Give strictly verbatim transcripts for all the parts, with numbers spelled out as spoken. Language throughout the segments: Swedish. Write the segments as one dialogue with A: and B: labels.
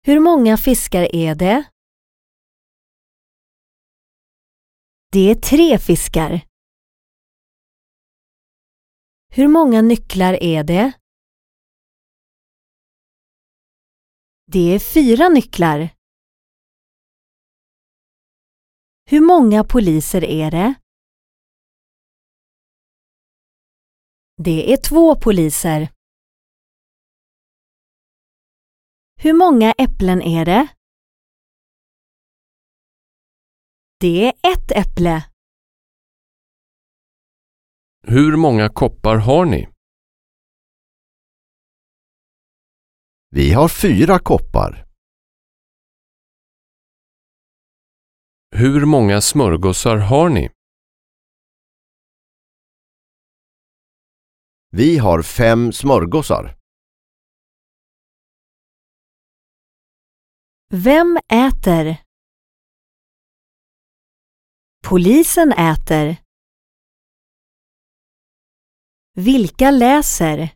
A: Hur många fiskar är det? Det är tre fiskar. Hur många nycklar är det? Det är fyra nycklar. Hur många poliser är det? Det är två poliser. Hur många äpplen är det? Det är ett äpple.
B: Hur många koppar har ni?
C: Vi har fyra koppar.
B: Hur många smörgåsar har ni?
C: Vi har fem smörgåsar.
A: Vem äter? Polisen äter. Vilka läser?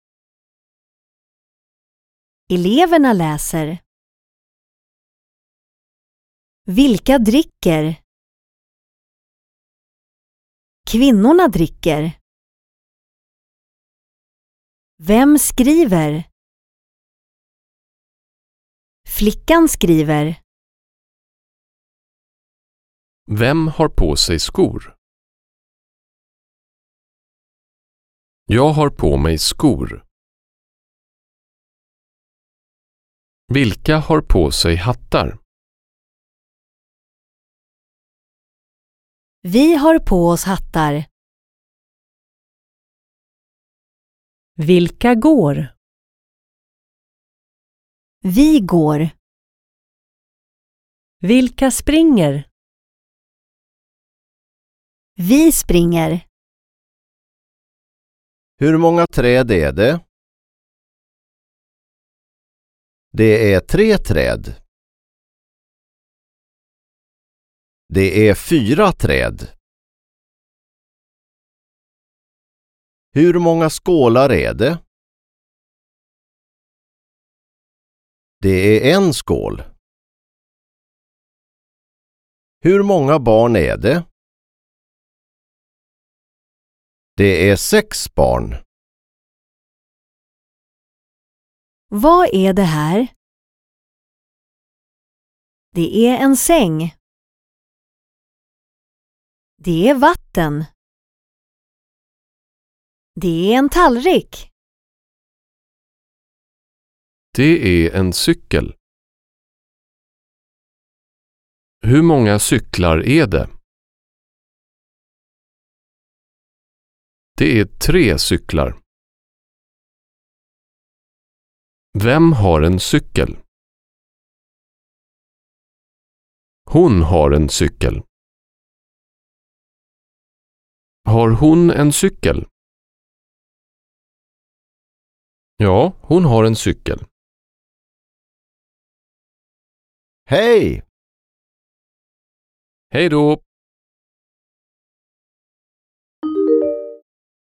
A: Eleverna läser. Vilka dricker? Kvinnorna dricker. Vem skriver? Flickan skriver.
B: Vem har på sig skor? Jag har på mig skor. Vilka har på sig hattar?
A: Vi har på oss hattar. Vilka går? Vi går. Vilka springer? Vi springer.
C: Hur många träd är det? Det är tre träd. Det är fyra träd. Hur många skålar är det? Det är en skål. Hur många barn är det? Det är sex barn.
A: Vad är det här? Det är en säng. Det är vatten. Det är en tallrik.
B: Det är en cykel. Hur många cyklar är det? Det är tre cyklar. Vem har en cykel? Hon har en cykel. Har hon en cykel? Ja, hon har en cykel.
C: Hej!
B: Hej då!